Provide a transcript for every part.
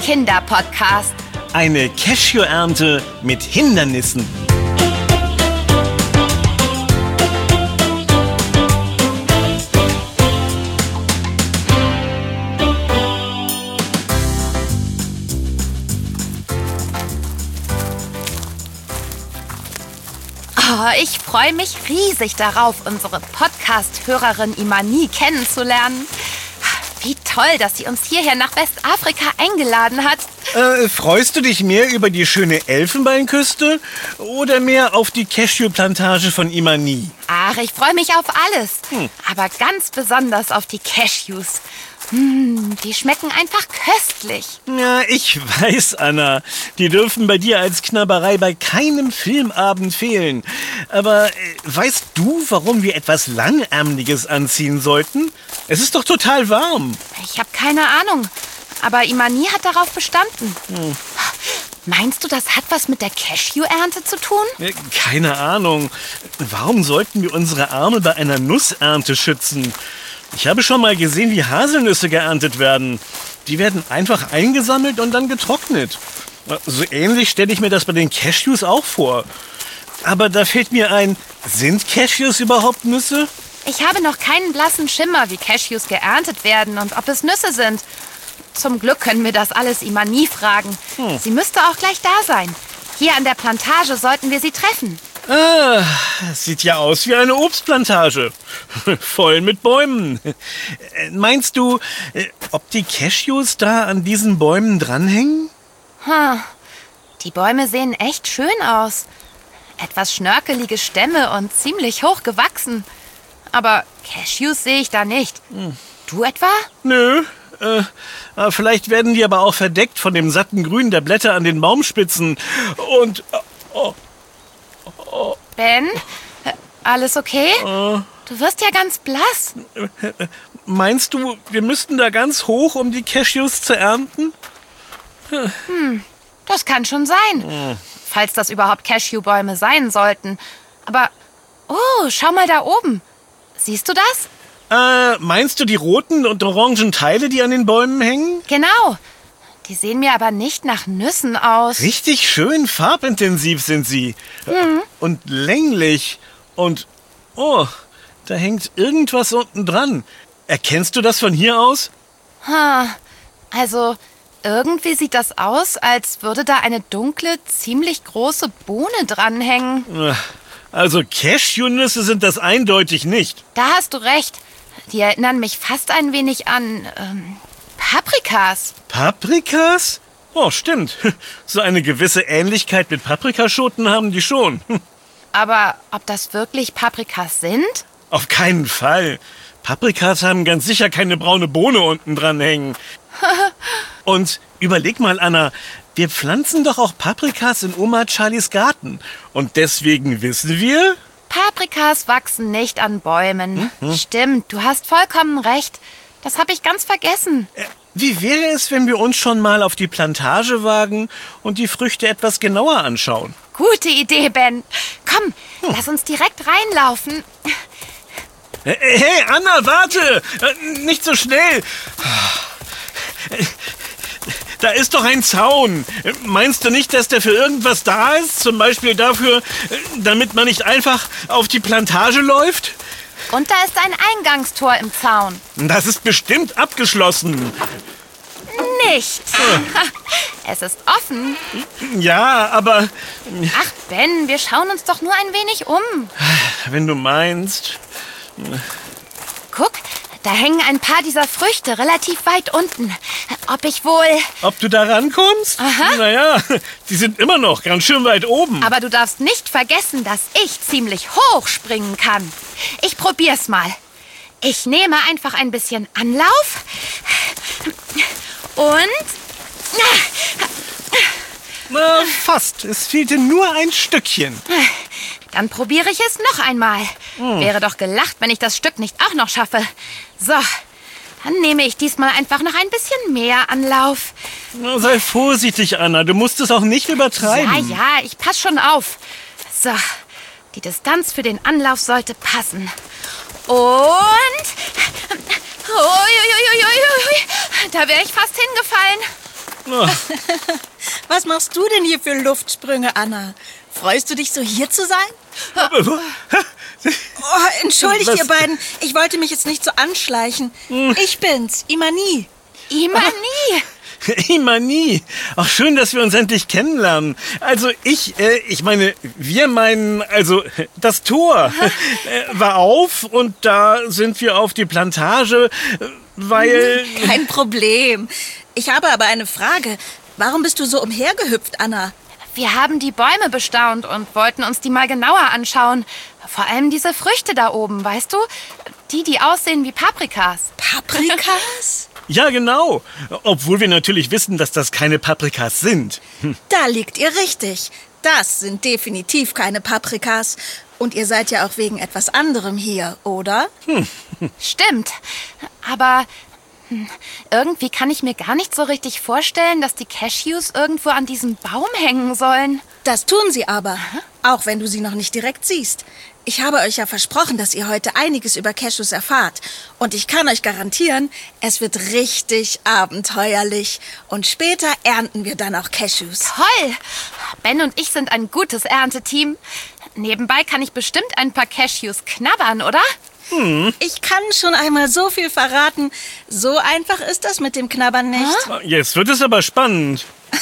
Kinderpodcast. Eine Cashew-Ernte mit Hindernissen. Oh, ich freue mich riesig darauf, unsere Podcast-Hörerin Imani kennenzulernen. Wie toll, dass sie uns hierher nach Westafrika eingeladen hat. Freust du dich mehr über die schöne Elfenbeinküste oder mehr auf die Cashew-Plantage von Imani? Ach, ich freue mich auf alles. Aber ganz besonders auf die Cashews. Die schmecken einfach köstlich. Ja, ich weiß, Anna. Die dürfen bei dir als Knabberei bei keinem Filmabend fehlen. Aber weißt du, warum wir etwas Langärmliches anziehen sollten? Es ist doch total warm. Ich habe keine Ahnung. Aber Imani hat darauf bestanden. Meinst du, das hat was mit der Cashew-Ernte zu tun? Keine Ahnung. Warum sollten wir unsere Arme bei einer Nussernte schützen? Ich habe schon mal gesehen, wie Haselnüsse geerntet werden. Die werden einfach eingesammelt und dann getrocknet. So ähnlich stelle ich mir das bei den Cashews auch vor. Aber da fällt mir ein, sind Cashews überhaupt Nüsse? Ich habe noch keinen blassen Schimmer, wie Cashews geerntet werden und ob es Nüsse sind. Zum Glück können wir das alles Imani fragen. Sie müsste auch gleich da sein. Hier an der Plantage sollten wir sie treffen. Sieht ja aus wie eine Obstplantage. Voll mit Bäumen. Meinst du, ob die Cashews da an diesen Bäumen dranhängen? Die Bäume sehen echt schön aus. Etwas schnörkelige Stämme und ziemlich hoch gewachsen. Aber Cashews sehe ich da nicht. Du etwa? Nö. Vielleicht werden die aber auch verdeckt von dem satten Grün der Blätter an den Baumspitzen. Und... Ben, alles okay? Du wirst ja ganz blass. Meinst du, wir müssten da ganz hoch, um die Cashews zu ernten? Das kann schon sein. Falls das überhaupt Cashewbäume sein sollten. Aber, schau mal da oben. Siehst du das? Meinst du die roten und orangen Teile, die an den Bäumen hängen? Genau. Die sehen mir aber nicht nach Nüssen aus. Richtig schön farbintensiv sind sie. Und länglich. Und, da hängt irgendwas unten dran. Erkennst du das von hier aus? Also, irgendwie sieht das aus, als würde da eine dunkle, ziemlich große Bohne dranhängen. Also Cashewnüsse sind das eindeutig nicht. Da hast du recht. Die erinnern mich fast ein wenig an Paprikas. Paprikas? Oh, stimmt. So eine gewisse Ähnlichkeit mit Paprikaschoten haben die schon. Aber ob das wirklich Paprikas sind? Auf keinen Fall. Paprikas haben ganz sicher keine braune Bohne unten dran hängen. Und überleg mal, Anna, wir pflanzen doch auch Paprikas in Oma Charlies Garten. Und deswegen wissen wir... Paprikas wachsen nicht an Bäumen. Stimmt, du hast vollkommen recht. Das habe ich ganz vergessen. Wie wäre es, wenn wir uns schon mal auf die Plantage wagen und die Früchte etwas genauer anschauen? Gute Idee, Ben. Komm, lass uns direkt reinlaufen. Hey, Anna, warte! Nicht so schnell! Da ist doch ein Zaun. Meinst du nicht, dass der für irgendwas da ist? Zum Beispiel dafür, damit man nicht einfach auf die Plantage läuft? Und da ist ein Eingangstor im Zaun. Das ist bestimmt abgeschlossen. Nicht. Es ist offen. Ja, aber... Ach, Ben, wir schauen uns doch nur ein wenig um. Wenn du meinst... Guck, da hängen ein paar dieser Früchte relativ weit unten. Ob du da rankommst? Aha. Naja, die sind immer noch ganz schön weit oben. Aber du darfst nicht vergessen, dass ich ziemlich hoch springen kann. Ich probier's mal. Ich nehme einfach ein bisschen Anlauf. Und... Na, fast. Es fehlte nur ein Stückchen. Dann probiere ich es noch einmal. Wäre doch gelacht, wenn ich das Stück nicht auch noch schaffe. So, dann nehme ich diesmal einfach noch ein bisschen mehr Anlauf. Na, sei vorsichtig, Anna. Du musst es auch nicht übertreiben. Ja, ich pass schon auf. So, die Distanz für den Anlauf sollte passen. Und... Uiuiuiui, da wäre ich fast hingefallen. Oh. Was machst du denn hier für Luftsprünge, Anna? Freust du dich, so hier zu sein? Oh, entschuldigt Was? ihr beiden. Ich wollte mich jetzt nicht so anschleichen. Ich bin's, Imani. Imani! Imani. Ach, schön, dass wir uns endlich kennenlernen. Also wir meinen, das Tor war auf und da sind wir auf die Plantage, weil... Kein Problem. Ich habe aber eine Frage. Warum bist du so umhergehüpft, Anna? Wir haben die Bäume bestaunt und wollten uns die mal genauer anschauen. Vor allem diese Früchte da oben, weißt du? Die aussehen wie Paprikas. Paprikas? Ja, genau. Obwohl wir natürlich wissen, dass das keine Paprikas sind. Da liegt ihr richtig. Das sind definitiv keine Paprikas. Und ihr seid ja auch wegen etwas anderem hier, oder? Stimmt. Aber irgendwie kann ich mir gar nicht so richtig vorstellen, dass die Cashews irgendwo an diesem Baum hängen sollen. Das tun sie aber, auch wenn du sie noch nicht direkt siehst. Ich habe euch ja versprochen, dass ihr heute einiges über Cashews erfahrt. Und ich kann euch garantieren, es wird richtig abenteuerlich. Und später ernten wir dann auch Cashews. Toll! Ben und ich sind ein gutes Ernteteam. Nebenbei kann ich bestimmt ein paar Cashews knabbern, oder? Ich kann schon einmal so viel verraten. So einfach ist das mit dem Knabbern nicht. Jetzt wird es aber spannend.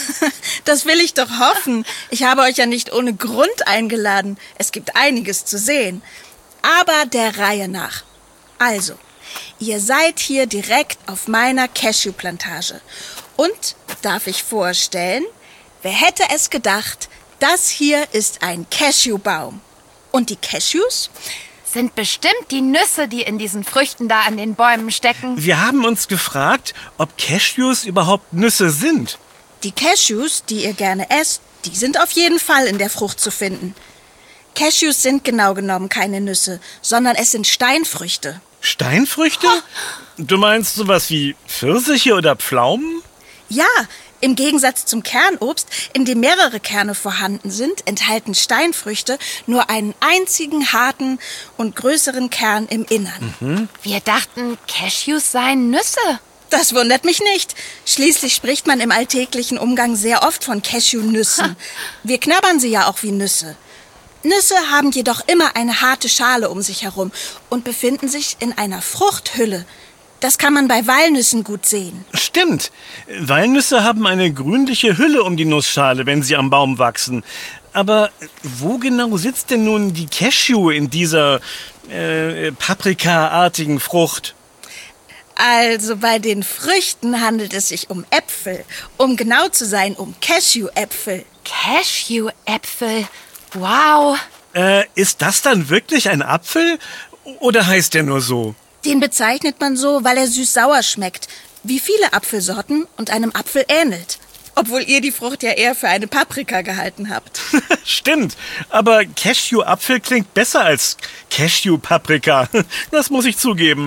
Das will ich doch hoffen. Ich habe euch ja nicht ohne Grund eingeladen. Es gibt einiges zu sehen. Aber der Reihe nach. Also, ihr seid hier direkt auf meiner Cashew-Plantage. Und, darf ich vorstellen, wer hätte es gedacht, das hier ist ein Cashewbaum. Und die Cashews? Sind bestimmt die Nüsse, die in diesen Früchten da an den Bäumen stecken. Wir haben uns gefragt, ob Cashews überhaupt Nüsse sind. Die Cashews, die ihr gerne esst, die sind auf jeden Fall in der Frucht zu finden. Cashews sind genau genommen keine Nüsse, sondern es sind Steinfrüchte. Steinfrüchte? Du meinst sowas wie Pfirsiche oder Pflaumen? Ja, im Gegensatz zum Kernobst, in dem mehrere Kerne vorhanden sind, enthalten Steinfrüchte nur einen einzigen harten und größeren Kern im Innern. Wir dachten, Cashews seien Nüsse. Das wundert mich nicht. Schließlich spricht man im alltäglichen Umgang sehr oft von Cashewnüssen. Wir knabbern sie ja auch wie Nüsse. Nüsse haben jedoch immer eine harte Schale um sich herum und befinden sich in einer Fruchthülle. Das kann man bei Walnüssen gut sehen. Stimmt. Walnüsse haben eine grünliche Hülle um die Nussschale, wenn sie am Baum wachsen. Aber wo genau sitzt denn nun die Cashew in dieser paprikaartigen Frucht? Also bei den Früchten handelt es sich um Äpfel. Um genau zu sein, um Cashew-Äpfel. Cashew-Äpfel. Wow. Ist das dann wirklich ein Apfel? Oder heißt der nur so? Den bezeichnet man so, weil er süß-sauer schmeckt. Wie viele Apfelsorten und einem Apfel ähnelt. Obwohl ihr die Frucht ja eher für eine Paprika gehalten habt. Stimmt, aber Cashew-Apfel klingt besser als Cashew-Paprika. Das muss ich zugeben.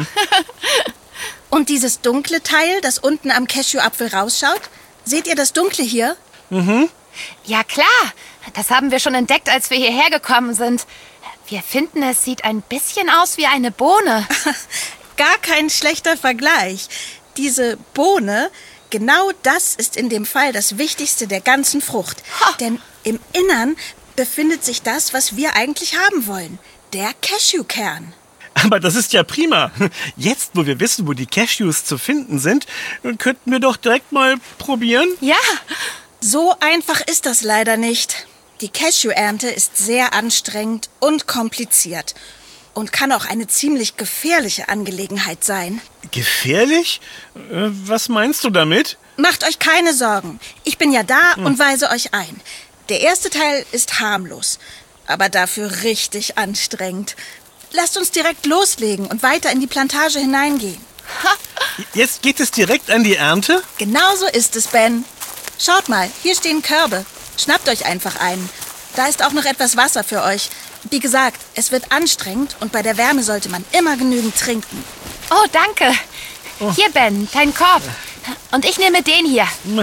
Und dieses dunkle Teil, das unten am Cashew-Apfel rausschaut? Seht ihr das Dunkle hier? Ja klar, das haben wir schon entdeckt, als wir hierher gekommen sind. Wir finden, es sieht ein bisschen aus wie eine Bohne. Gar kein schlechter Vergleich. Diese Bohne, genau das ist in dem Fall das Wichtigste der ganzen Frucht. Denn im Innern befindet sich das, was wir eigentlich haben wollen. Der Cashewkern. Aber das ist ja prima. Jetzt, wo wir wissen, wo die Cashews zu finden sind, könnten wir doch direkt mal probieren. Ja, So einfach ist das leider nicht. Die Cashew-Ernte ist sehr anstrengend und kompliziert und kann auch eine ziemlich gefährliche Angelegenheit sein. Gefährlich? Was meinst du damit? Macht euch keine Sorgen. Ich bin ja da und weise euch ein. Der erste Teil ist harmlos, aber dafür richtig anstrengend. Lasst uns direkt loslegen und weiter in die Plantage hineingehen. Jetzt geht es direkt an die Ernte? Genau so ist es, Ben. Schaut mal, hier stehen Körbe. Schnappt euch einfach einen. Da ist auch noch etwas Wasser für euch. Wie gesagt, es wird anstrengend und bei der Wärme sollte man immer genügend trinken. oh danke. Hier, Ben, dein Korb. Und ich nehme den hier.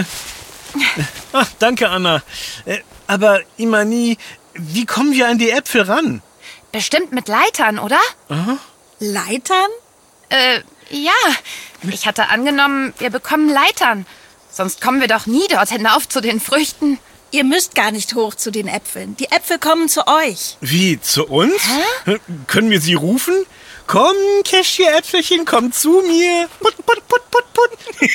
Ach, danke, Anna. Aber Imani, wie kommen wir an die Äpfel ran? Bestimmt mit Leitern, oder? Leitern? Ja. Ich hatte angenommen, wir bekommen Leitern. Sonst kommen wir doch nie dort hinauf zu den Früchten. Ihr müsst gar nicht hoch zu den Äpfeln. Die Äpfel kommen zu euch. Wie, zu uns? Können wir sie rufen? Komm, Cashewäpfelchen, komm zu mir. Put, put, put, put, put.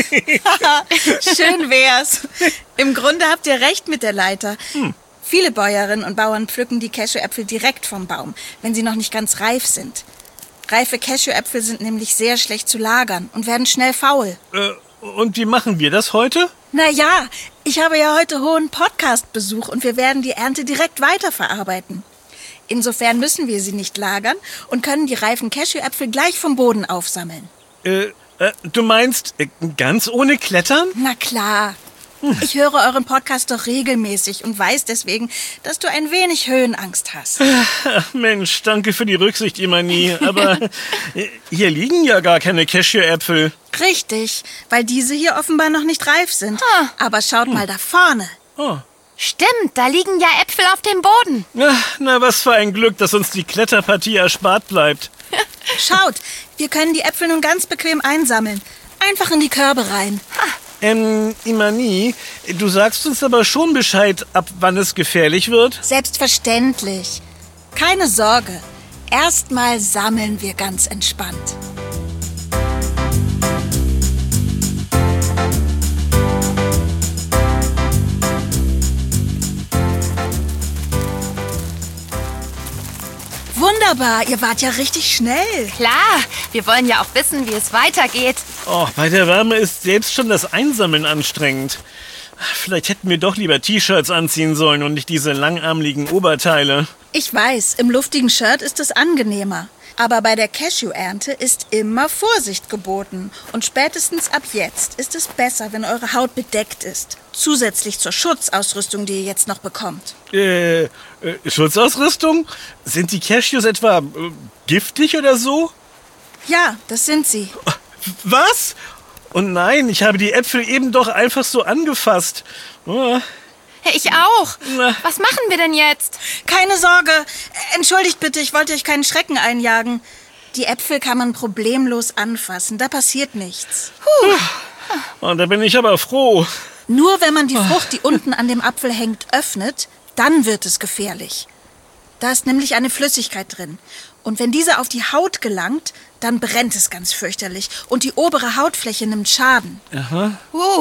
Schön wär's. Im Grunde habt ihr recht mit der Leiter. Viele Bäuerinnen und Bauern pflücken die Cashewäpfel direkt vom Baum, wenn sie noch nicht ganz reif sind. Reife Cashewäpfel sind nämlich sehr schlecht zu lagern und werden schnell faul. Und wie machen wir das heute? Na, ich habe ja heute hohen Podcast-Besuch und wir werden die Ernte direkt weiterverarbeiten. Insofern müssen wir sie nicht lagern und können die reifen Cashewäpfel gleich vom Boden aufsammeln. Du meinst ganz ohne Klettern? Na klar. Ich höre euren Podcast doch regelmäßig und weiß deswegen, dass du ein wenig Höhenangst hast. Ach, Mensch, danke für die Rücksicht, Imani. Aber hier liegen ja gar keine Cashewäpfel. Richtig, weil diese hier offenbar noch nicht reif sind. Aber schaut mal da vorne. Oh. Stimmt, da liegen ja Äpfel auf dem Boden. Na, was für ein Glück, dass uns die Kletterpartie erspart bleibt. Schaut, wir können die Äpfel nun ganz bequem einsammeln. Einfach in die Körbe rein. Imani, du sagst uns aber schon Bescheid, ab wann es gefährlich wird? Selbstverständlich. Keine Sorge. Erstmal sammeln wir ganz entspannt. Wunderbar, ihr wart ja richtig schnell. Klar, wir wollen ja auch wissen, wie es weitergeht. Oh, bei der Wärme ist selbst schon das Einsammeln anstrengend. Vielleicht hätten wir doch lieber T-Shirts anziehen sollen und nicht diese langarmligen Oberteile. Ich weiß, im luftigen Shirt ist es angenehmer. Aber bei der Cashew-Ernte ist immer Vorsicht geboten. Und spätestens ab jetzt ist es besser, wenn eure Haut bedeckt ist. Zusätzlich zur Schutzausrüstung, die ihr jetzt noch bekommt. Schutzausrüstung? Sind die Cashews etwa giftig oder so? Ja, das sind sie. Was? Oh nein, ich habe die Äpfel eben doch einfach so angefasst. Oh. Ich auch. Was machen wir denn jetzt? Keine Sorge. Entschuldigt bitte, ich wollte euch keinen Schrecken einjagen. Die Äpfel kann man problemlos anfassen. Da passiert nichts. Und da bin ich aber froh. Nur wenn man die Frucht, die unten an dem Apfel hängt, öffnet, dann wird es gefährlich. Da ist nämlich eine Flüssigkeit drin. Und wenn diese auf die Haut gelangt, dann brennt es ganz fürchterlich. Und die obere Hautfläche nimmt Schaden. Aha.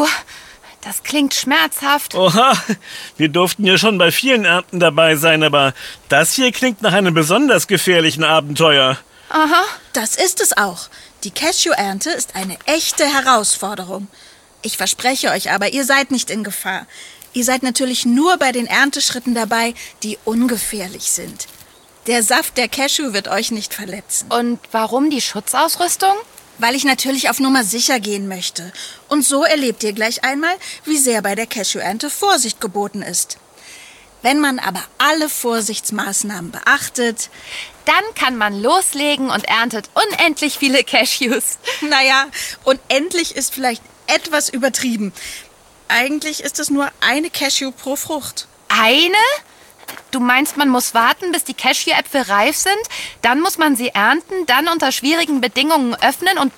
Das klingt schmerzhaft. Oha, wir durften ja schon bei vielen Ernten dabei sein, aber das hier klingt nach einem besonders gefährlichen Abenteuer. Aha. Das ist es auch. Die Cashew-Ernte ist eine echte Herausforderung. Ich verspreche euch aber, ihr seid nicht in Gefahr. Ihr seid natürlich nur bei den Ernteschritten dabei, die ungefährlich sind. Der Saft der Cashew wird euch nicht verletzen. Und warum die Schutzausrüstung? Weil ich natürlich auf Nummer sicher gehen möchte. Und so erlebt ihr gleich einmal, wie sehr bei der Cashew-Ernte Vorsicht geboten ist. Wenn man aber alle Vorsichtsmaßnahmen beachtet, dann kann man loslegen und erntet unendlich viele Cashews. Naja, unendlich ist vielleicht etwas übertrieben. Eigentlich ist es nur eine Cashew pro Frucht. Eine? Du meinst, man muss warten, bis die Cashewäpfel reif sind? Dann muss man sie ernten, dann unter schwierigen Bedingungen öffnen und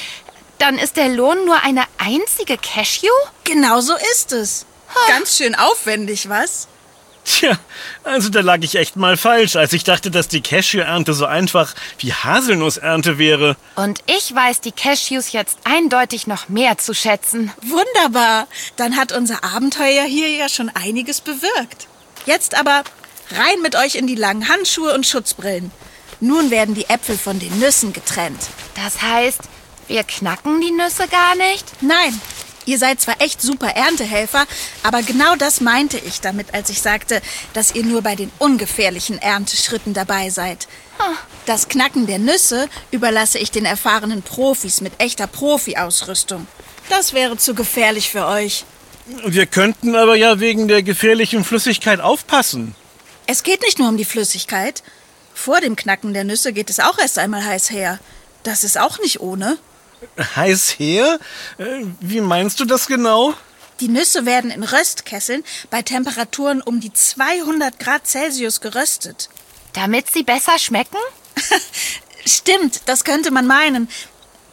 dann ist der Lohn nur eine einzige Cashew? Genau so ist es. Ganz schön aufwendig, was? Tja, also da lag ich echt mal falsch, als ich dachte, dass die Cashew-Ernte so einfach wie Haselnussernte wäre. Und ich weiß die Cashews jetzt eindeutig noch mehr zu schätzen. Wunderbar. Dann hat unser Abenteuer hier ja schon einiges bewirkt. Jetzt aber rein mit euch in die langen Handschuhe und Schutzbrillen. Nun werden die Äpfel von den Nüssen getrennt. Das heißt, wir knacken die Nüsse gar nicht? Nein, ihr seid zwar echt super Erntehelfer, aber genau das meinte ich damit, als ich sagte, dass ihr nur bei den ungefährlichen Ernteschritten dabei seid. Das Knacken der Nüsse überlasse ich den erfahrenen Profis mit echter Profi-Ausrüstung. Das wäre zu gefährlich für euch. Wir könnten aber ja wegen der gefährlichen Flüssigkeit aufpassen. Es geht nicht nur um die Flüssigkeit. Vor dem Knacken der Nüsse geht es auch erst einmal heiß her. Das ist auch nicht ohne. Heiß her? Wie meinst du das genau? Die Nüsse werden in Röstkesseln bei Temperaturen um die 200 Grad Celsius geröstet. Damit sie besser schmecken? Stimmt, das könnte man meinen.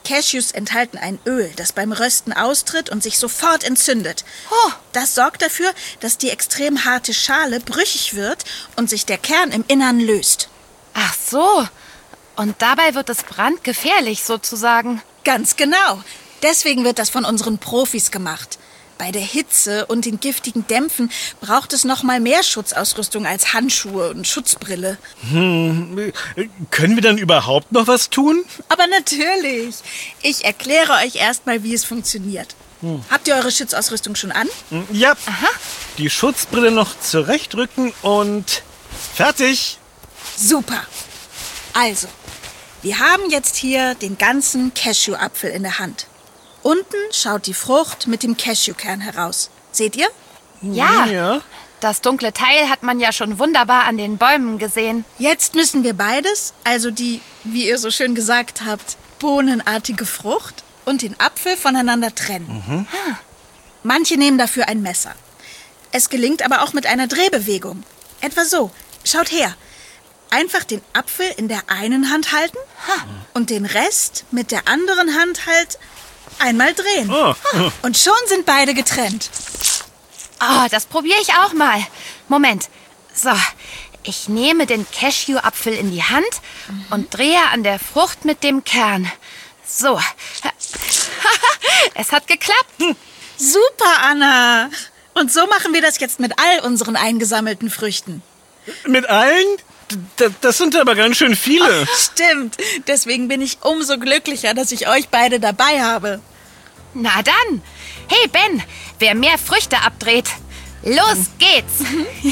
Cashews enthalten ein Öl, das beim Rösten austritt und sich sofort entzündet. Oh. Das sorgt dafür, dass die extrem harte Schale brüchig wird und sich der Kern im Innern löst. Ach so. Und dabei wird es brandgefährlich sozusagen. Ganz genau. Deswegen wird das von unseren Profis gemacht. Bei der Hitze und den giftigen Dämpfen braucht es noch mal mehr Schutzausrüstung als Handschuhe und Schutzbrille. Können wir dann überhaupt noch was tun? Aber natürlich. Ich erkläre euch erstmal, wie es funktioniert. Habt ihr eure Schutzausrüstung schon an? Ja. Aha. Die Schutzbrille noch zurechtrücken und fertig. Super. Also, wir haben jetzt hier den ganzen Cashew-Apfel in der Hand. Unten schaut die Frucht mit dem Cashewkern heraus. Seht ihr? Ja. Das dunkle Teil hat man ja schon wunderbar an den Bäumen gesehen. Jetzt müssen wir beides, also die, wie ihr so schön gesagt habt, bohnenartige Frucht und den Apfel voneinander trennen. Manche nehmen dafür ein Messer. Es gelingt aber auch mit einer Drehbewegung. Etwa so. Schaut her. Einfach den Apfel in der einen Hand halten und den Rest mit der anderen Hand halt einmal drehen. Und schon sind beide getrennt. Oh, das probiere ich auch mal. Moment. So, ich nehme den Cashew-Apfel in die Hand und drehe an der Frucht mit dem Kern. So. Es hat geklappt. Super, Anna. Und so machen wir das jetzt mit all unseren eingesammelten Früchten. Mit allen? Das sind aber ganz schön viele. Stimmt. Deswegen bin ich umso glücklicher, dass ich euch beide dabei habe. Na dann. Hey, Ben, wer mehr Früchte abdreht, los geht's.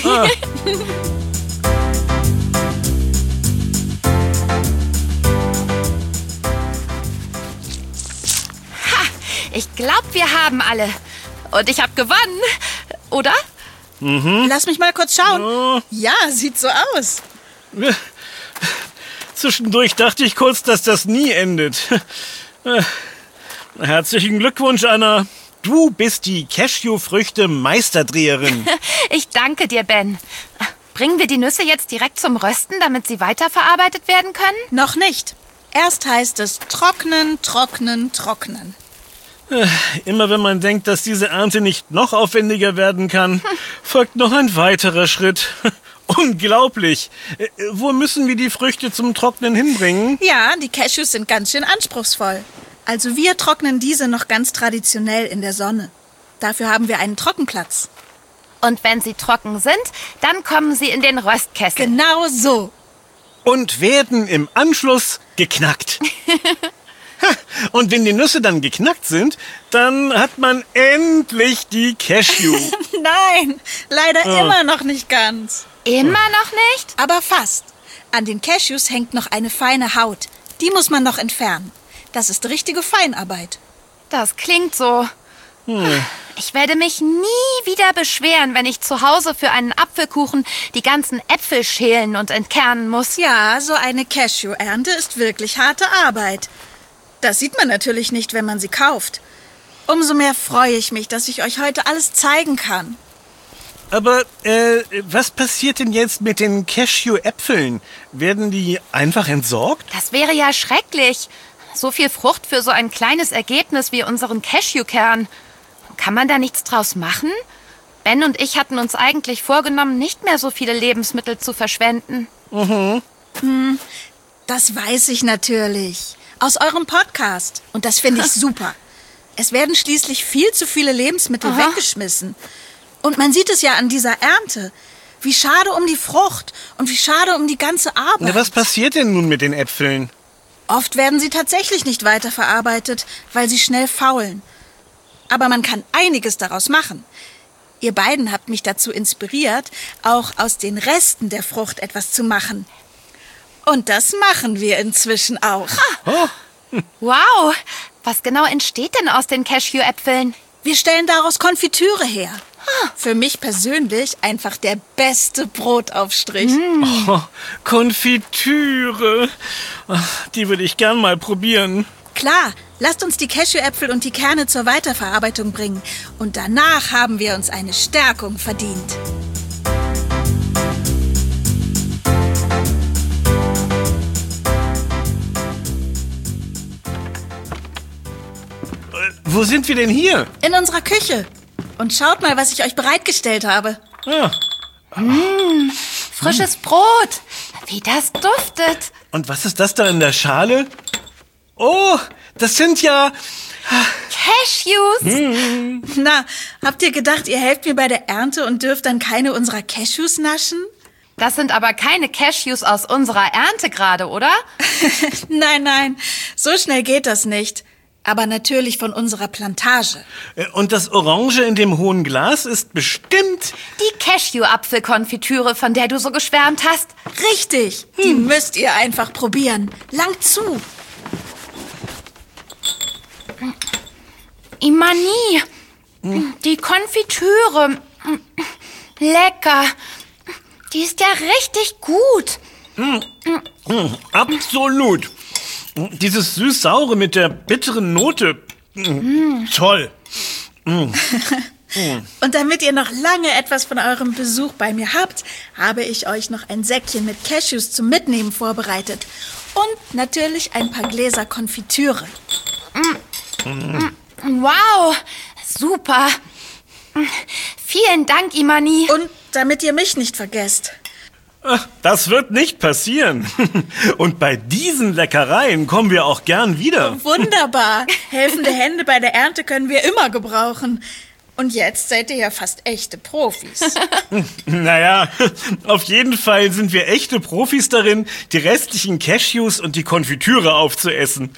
Ich glaube, wir haben alle. Und ich habe gewonnen. Oder? Lass mich mal kurz schauen. Ja, sieht so aus. Zwischendurch dachte ich kurz, dass das nie endet. Herzlichen Glückwunsch, Anna. Du bist die Cashew-Früchte-Meisterdreherin. Ich danke dir, Ben. Bringen wir die Nüsse jetzt direkt zum Rösten, damit sie weiterverarbeitet werden können? Noch nicht. Erst heißt es trocknen, trocknen, trocknen. Immer wenn man denkt, dass diese Ernte nicht noch aufwendiger werden kann, folgt noch ein weiterer Schritt. Unglaublich. Wo müssen wir die Früchte zum Trocknen hinbringen? Ja, die Cashews sind ganz schön anspruchsvoll. Also wir trocknen diese noch ganz traditionell in der Sonne. Dafür haben wir einen Trockenplatz. Und wenn sie trocken sind, dann kommen sie in den Röstkessel. Genau so. Und werden im Anschluss geknackt. Und wenn die Nüsse dann geknackt sind, dann hat man endlich die Cashew. Nein, leider immer noch nicht ganz. Immer noch nicht? Aber fast. An den Cashews hängt noch eine feine Haut. Die muss man noch entfernen. Das ist richtige Feinarbeit. Das klingt so. Ich werde mich nie wieder beschweren, wenn ich zu Hause für einen Apfelkuchen die ganzen Äpfel schälen und entkernen muss. Ja, so eine Cashew-Ernte ist wirklich harte Arbeit. Das sieht man natürlich nicht, wenn man sie kauft. Umso mehr freue ich mich, dass ich euch heute alles zeigen kann. Aber was passiert denn jetzt mit den Cashew-Äpfeln? Werden die einfach entsorgt? Das wäre ja schrecklich. So viel Frucht für so ein kleines Ergebnis wie unseren Cashewkern. Kann man da nichts draus machen? Ben und ich hatten uns eigentlich vorgenommen, nicht mehr so viele Lebensmittel zu verschwenden. Das weiß ich natürlich. Aus eurem Podcast. Und das finde ich super. Es werden schließlich viel zu viele Lebensmittel weggeschmissen. Und man sieht es ja an dieser Ernte. Wie schade um die Frucht und wie schade um die ganze Arbeit. Na, was passiert denn nun mit den Äpfeln? Oft werden sie tatsächlich nicht weiterverarbeitet, weil sie schnell faulen. Aber man kann einiges daraus machen. Ihr beiden habt mich dazu inspiriert, auch aus den Resten der Frucht etwas zu machen. Und das machen wir inzwischen auch. Wow, was genau entsteht denn aus den Cashewäpfeln? Wir stellen daraus Konfitüre her. Für mich persönlich einfach der beste Brotaufstrich. Oh, Konfitüre. Die würde ich gern mal probieren. Klar, lasst uns die Cashewäpfel und die Kerne zur Weiterverarbeitung bringen. Und danach haben wir uns eine Stärkung verdient. Wo sind wir denn hier? In unserer Küche. Und schaut mal, was ich euch bereitgestellt habe. Ja. Frisches Brot. Wie das duftet. Und was ist das da in der Schale? Oh, das sind ja... Cashews. Na, habt ihr gedacht, ihr helft mir bei der Ernte und dürft dann keine unserer Cashews naschen? Das sind aber keine Cashews aus unserer Ernte gerade, oder? Nein, so schnell geht das nicht. Aber natürlich von unserer Plantage. Und das Orange in dem hohen Glas ist bestimmt... Die Cashew-Apfelkonfitüre, von der du so geschwärmt hast. Richtig, die müsst ihr einfach probieren. Langt zu. Imani, die Konfitüre, lecker. Die ist ja richtig gut. Absolut. Dieses süß-saure mit der bitteren Note. Toll. Und damit ihr noch lange etwas von eurem Besuch bei mir habt, habe ich euch noch ein Säckchen mit Cashews zum Mitnehmen vorbereitet. Und natürlich ein paar Gläser Konfitüre. Wow, super. Vielen Dank, Imani. Und damit ihr mich nicht vergesst. Das wird nicht passieren. Und bei diesen Leckereien kommen wir auch gern wieder. Wunderbar. Helfende Hände bei der Ernte können wir immer gebrauchen. Und jetzt seid ihr ja fast echte Profis. Naja, auf jeden Fall sind wir echte Profis darin, die restlichen Cashews und die Konfitüre aufzuessen.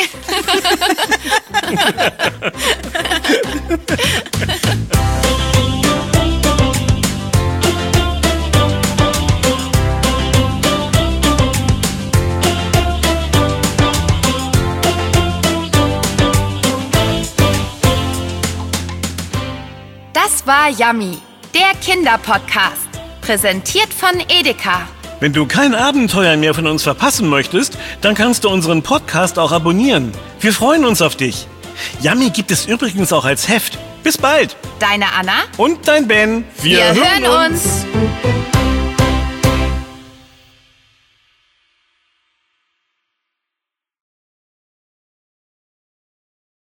Das war Yummy, der Kinderpodcast. Präsentiert von Edeka. Wenn du kein Abenteuer mehr von uns verpassen möchtest, dann kannst du unseren Podcast auch abonnieren. Wir freuen uns auf dich. Yummy gibt es übrigens auch als Heft. Bis bald. Deine Anna. Und dein Ben. Wir hören uns.